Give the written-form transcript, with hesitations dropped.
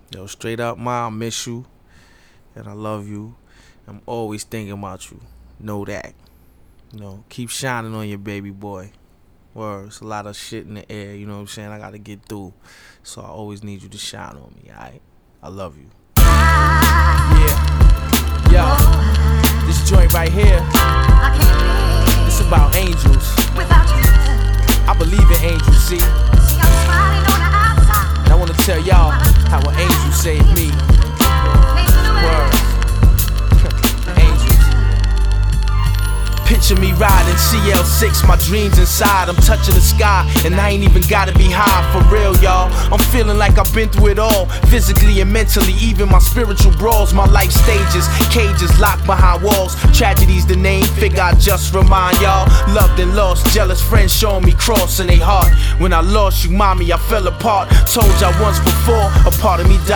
Yo, straight up, ma, I miss you, and I love you. I'm always thinking about you. Know that. Keep shining on your baby boy. Word, it's a lot of shit in the air, you know what I'm saying? I gotta get through. So I always need you to shine on me, alright? I love you. Yeah. Yo, this joint right here, it's about angels. I believe in angels, see? And I wanna tell y'all how an angel saved me. Word. Angels. Picture me riding CL6, my dreams inside. I'm touching the sky, and I ain't even gotta be high. For real, y'all, I'm feeling like I've been through it all, physically and mentally, even my spiritual brawls. My life stages, cages locked behind walls. Tragedy's the name, figure I just remind y'all. Loved and lost, jealous friends showing me cross in they heart. When I lost you, mommy, I fell apart. Told y'all once before, a part of me died.